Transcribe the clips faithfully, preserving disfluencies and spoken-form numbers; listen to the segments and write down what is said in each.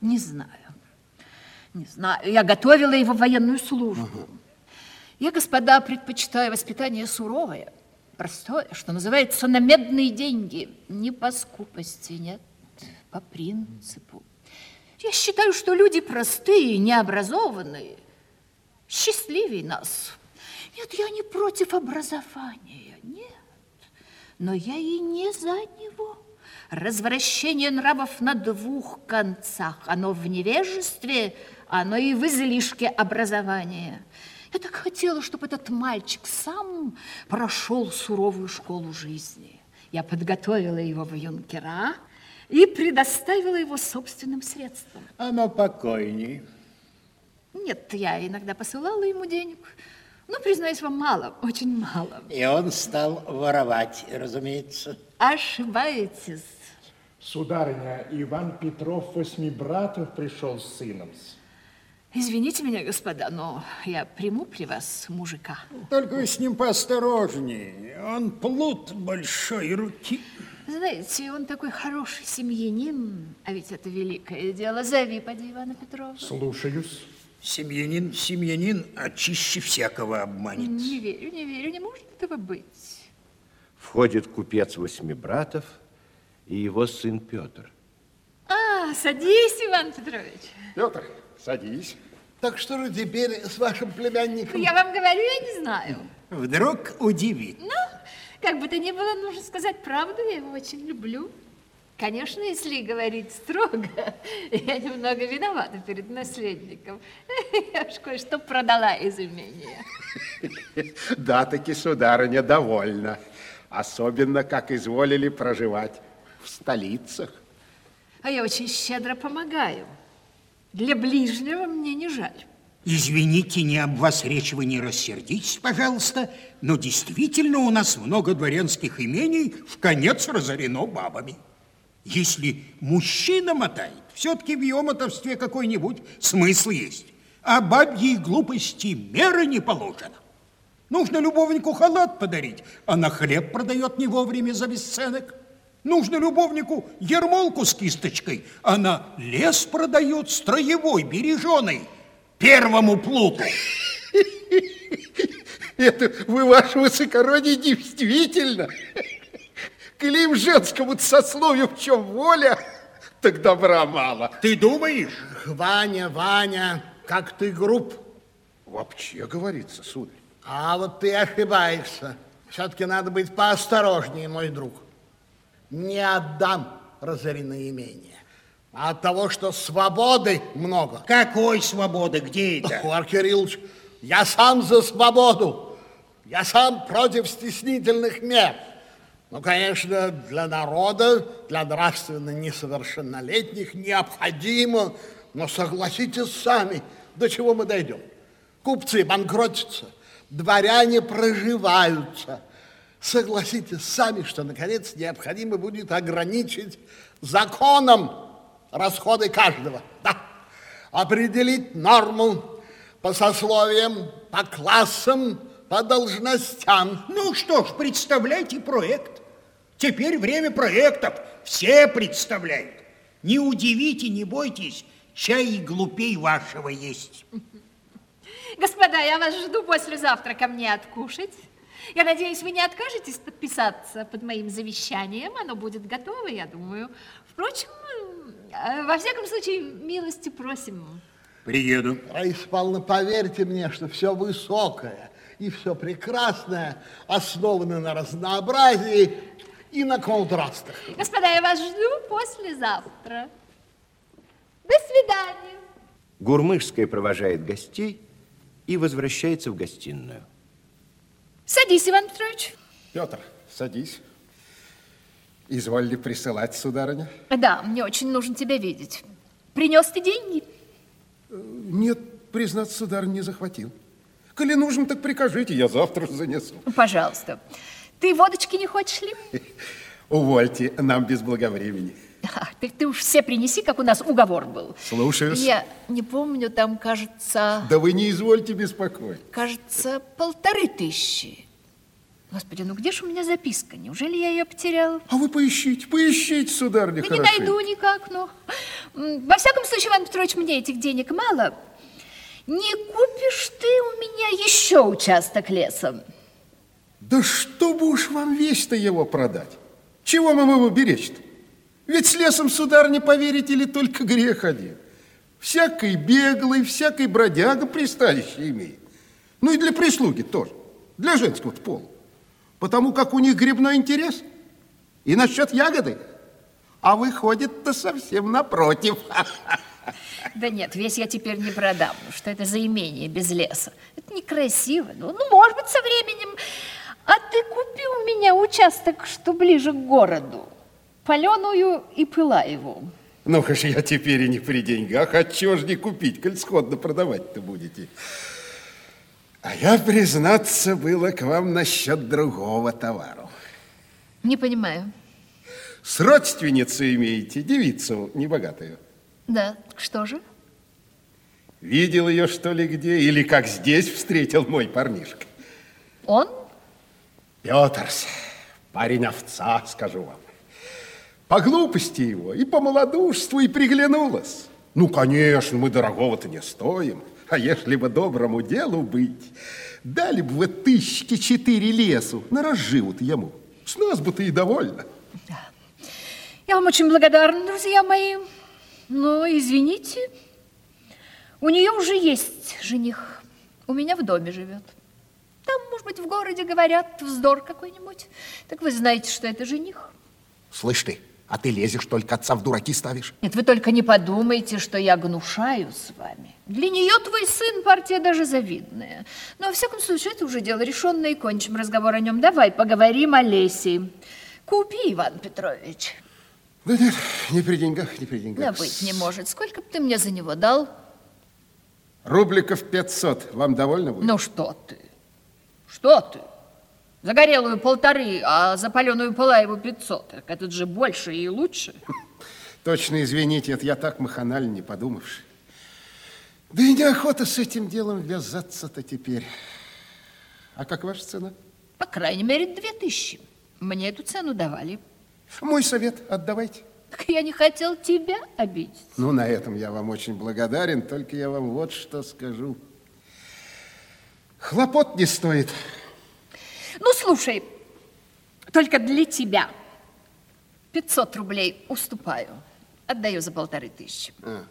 Не знаю. Не знаю. Я готовила его в военную службу. Угу. Я, господа, предпочитаю воспитание суровое, простое, что называется, на медные деньги. Не по скупости, нет, по принципу. Я считаю, что люди простые, необразованные, счастливее нас. Нет, я не против образования, нет. Но я и не за него. Развращение нравов на двух концах. Оно в невежестве, оно и в излишке образования. Я так хотела, чтобы этот мальчик сам прошел суровую школу жизни. Я подготовила его в юнкера и предоставила его собственным средствам. Оно покойней. Нет, я иногда посылала ему денег. Ну, признаюсь вам, мало, очень мало. И он стал воровать, разумеется. Ошибаетесь. Сударыня, Иван Петров Восьмибратов пришел с сыном. Извините меня, господа, но я приму при вас мужика. Только вы с ним поосторожнее. Он плут большой руки. Знаете, он такой хороший семьянин, а ведь это великое дело. Зови, поди, Ивана Петрова. Слушаюсь. Семьянин, семьянин, а чище всякого обманет. Не верю, не верю, не может этого быть. Входит купец Восьмибратов и его сын Петр. А, садись, Иван Петрович. Петр, садись. Так что же теперь с вашим племянником? Я вам говорю, я не знаю. Вдруг удивит. Ну, как бы то ни было, нужно сказать правду, я его очень люблю. Конечно, если говорить строго, я немного виновата перед наследником. Я уж кое-что продала из имения. Да, таки, сударыня, довольна. Особенно, как изволили проживать в столицах. А я очень щедро помогаю. Для ближнего мне не жаль. Извините, не об вас речь, вы не рассердитесь, пожалуйста, но действительно у нас много дворянских имений вконец разорено бабами. Если мужчина мотает, все-таки в ее мотовстве какой-нибудь смысл есть. А бабьей глупости меры не положено. Нужно любовнику халат подарить, она хлеб продает не вовремя за бесценок. Нужно любовнику ермолку с кисточкой, она лес продает строевой, береженый, первому плуту. Это вы, ваше высокородие, действительно... Клим женскому сословию в чем воля, так добра мало. Ты думаешь? Ваня, Ваня, как ты груб. Вообще говорится, сударь. А вот ты ошибаешься. Все-таки надо быть поосторожнее, мой друг. Не отдам разоренное имение. А от того, что свободы много. Какой свободы? Где это? Эдуард Кириллович, я сам за свободу. Я сам против стеснительных мер. Ну, конечно, для народа, для нравственно несовершеннолетних необходимо, но согласитесь сами, до чего мы дойдем. Купцы банкротятся, дворяне проживаются. Согласитесь сами, что, наконец, необходимо будет ограничить законом расходы каждого. Да. Определить норму по сословиям, по классам, по должностям. Ну что ж, представляйте проект. Теперь время проектов. Все представляют. Не удивите, не бойтесь, чай и глупей вашего есть. Господа, я вас жду послезавтра ко мне откушать. Я надеюсь, вы не откажетесь подписаться под моим завещанием. Оно будет готово, я думаю. Впрочем, во всяком случае, милости просим. Приеду. Раиса Павловна, поверьте мне, что все высокое и все прекрасное основано на разнообразии и на контрастах. Господа, я вас жду послезавтра. До свидания. Гурмышская провожает гостей и возвращается в гостиную. Садись, Иван Петрович. Петр, садись. Изволили присылать, сударыня? Да, мне очень нужно тебя видеть. Принес ты деньги? Нет, признаться, сударь, не захватил. Коли нужно, так прикажите, я завтра занесу. Пожалуйста. Ты водочки не хочешь ли? Увольте, нам без благовремени. А, так ты уж все принеси, как у нас уговор был. Слушаюсь. Я не помню, там, кажется... Да вы не извольте беспокоить. Кажется, полторы тысячи. Господи, ну где же у меня записка? Неужели я ее потеряла? А вы поищите, поищите, сударыня, Да хорошо. не найду никак, ну. Во всяком случае, Иван Петрович, мне этих денег мало. Не купишь ты у меня еще участок леса? Да что бы уж вам весь-то его продать? Чего вам его беречь-то? Ведь с лесом, сударыня, поверите ли, только грех один. Всякий беглый, всякий бродяга пристанище имеет. Ну и для прислуги тоже, для женского пола. Потому как у них грибной интерес. И насчет ягоды. А выходит-то совсем напротив. Да нет, весь я теперь не продам. Ну, что это за имение без леса? Это некрасиво. Ну, ну, может быть, со временем. А ты купи у меня участок, что ближе к городу. Паленую и Пылаеву. Ну-ка ж я теперь и не при деньгах. А чего ж не купить, коль сходно продавать-то будете? А я, признаться, было к вам насчет другого товару. Не понимаю. С родственницей имеете, девицу небогатую. Да, что же? Видел ее, что ли, где? Или как здесь встретил мой парнишка? Он? Петрс, парень овца, скажу вам. По глупости его и по малодушству и приглянулась. Ну, конечно, мы дорогого-то не стоим. А если бы доброму делу быть, дали бы вы тысячи четыре лесу, на разживут ему. С нас бы ты и довольна. Да. Я вам очень благодарна, друзья мои. Но, извините, у нее уже есть жених. У меня в доме живет. Там, может быть, в городе говорят вздор какой-нибудь. Так вы знаете, что это жених. Слышь ты, а ты лезешь, только отца в дураки ставишь. Нет, вы только не подумайте, что я гнушаюсь с вами. Для нее твой сын партия даже завидная. Но, во всяком случае, это уже дело решенное, и кончим разговор о нем. Давай поговорим о лесе. Купи, Иван Петрович. Да нет, не при деньгах, не при деньгах. Да быть не может. Сколько бы ты мне за него дал? Рубликов пятьсот. Вам довольно будет? Ну что ты? Что ты? Загорелую полторы, а за паленую Пылаеву пятьсот. Так это же больше и лучше. Точно, извините, это я так маханально не подумавши. Да и неохота с этим делом ввязаться-то теперь. А как ваша цена? По крайней мере, две тысячи. Мне эту цену давали. Мой совет отдавайте. Так я не хотел тебя обидеть. Ну, на этом я вам очень благодарен, только я вам вот что скажу. Хлопот не стоит. Ну, слушай, только для тебя пятьсот рублей уступаю. Отдаю за полторы тысячи. А.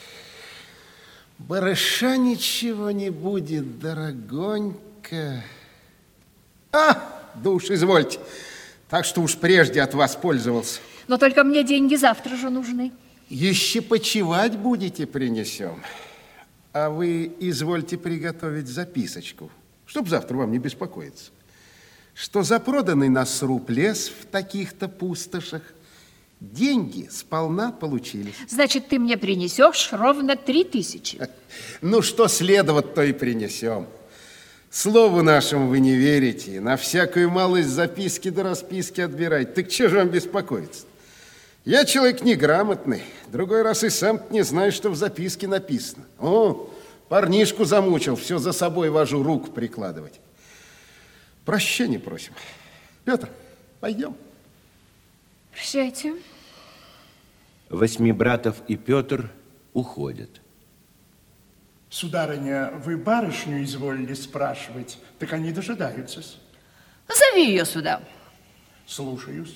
Барыша ничего не будет, дорогонька. А, да уж извольте. Так что уж прежде от вас пользовался. Но только мне деньги завтра же нужны. Еще почивать будете, принесем. А вы извольте приготовить записочку, чтоб завтра вам не беспокоиться, что за проданный на сруб лес в таких-то пустошах деньги сполна получились. Значит, ты мне принесешь ровно три тысячи. Ну, что следовать, то и принесем. Слову нашему вы не верите, на всякую малость записки до расписки отбирать. Так че же вам беспокоиться? Я человек неграмотный, другой раз и сам не знаю, что в записке написано. О, парнишку замучил, все за собой вожу, руку прикладывать. Прощения просим. Петр, пойдем. Прощайте. Восьмибратов и Петр уходят. Сударыня, вы барышню изволили спрашивать, так они дожидаются. Зови ее сюда. Слушаюсь.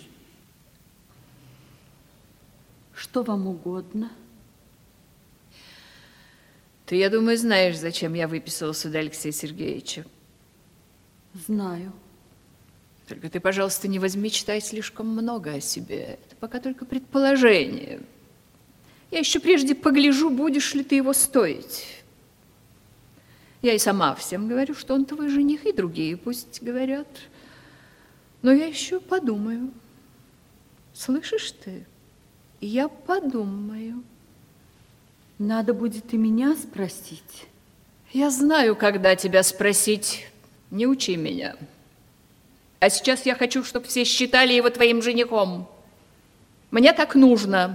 Что вам угодно? Ты, я думаю, знаешь, зачем я выписала сюда Алексея Сергеевича. Знаю. Только ты, пожалуйста, не возьми читать слишком много о себе. Это пока только предположение. Я еще прежде погляжу, будешь ли ты его стоить. Я и сама всем говорю, что он твой жених, и другие пусть говорят. Но я еще подумаю. Слышишь ты? Я подумаю. Надо будет и меня спросить. Я знаю, когда тебя спросить. Не учи меня. А сейчас я хочу, чтобы все считали его твоим женихом. Мне так нужно.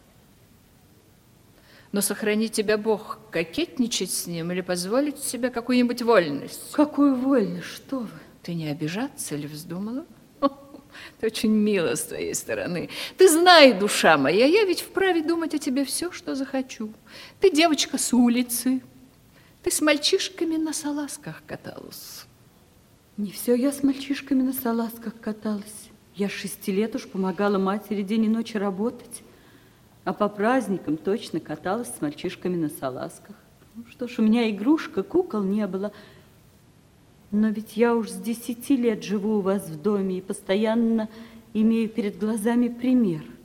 Но сохрани тебя Бог, кокетничать с ним или позволить себе какую-нибудь вольность. Какую вольность, что вы? Ты не обижаться ли вздумала? Это очень мило с твоей стороны. Ты знай, душа моя, я ведь вправе думать о тебе все, что захочу. Ты девочка с улицы. Ты с мальчишками на салазках каталась. Не все я с мальчишками на салазках каталась. Я с шести лет уж помогала матери день и ночь работать. А по праздникам точно каталась с мальчишками на салазках. Ну что ж, у меня игрушка, кукол не было. Но ведь я уж с десяти лет живу у вас в доме и постоянно имею перед глазами пример.